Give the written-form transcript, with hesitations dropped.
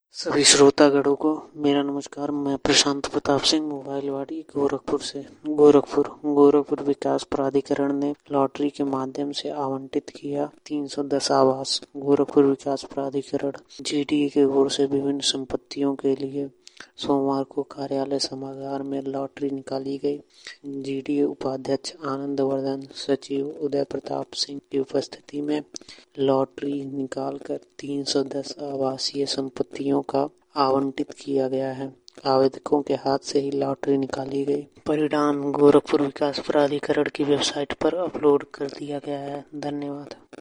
सभी श्रोतागणों को मेरा नमस्कार। मैं प्रशांत प्रताप सिंह, मोबाइलवाड़ी, गोरखपुर विकास प्राधिकरण ने लॉटरी के माध्यम से आवंटित किया 310 आवास। गोरखपुर विकास प्राधिकरण जीडीए के ओर से विभिन्न संपत्तियों के लिए सोमवार को कार्यालय सभागार में लॉटरी निकाली गई। जीडीए उपाध्यक्ष आनंद वर्धन, सचिव उदय प्रताप सिंह की उपस्थिति में लॉटरी निकालकर 310 आवासीय संपत्तियों का आवंटित किया गया है। आवेदकों के हाथ से ही लॉटरी निकाली गई। परिणाम गोरखपुर विकास प्राधिकरण की वेबसाइट पर अपलोड कर दिया गया है। धन्यवाद।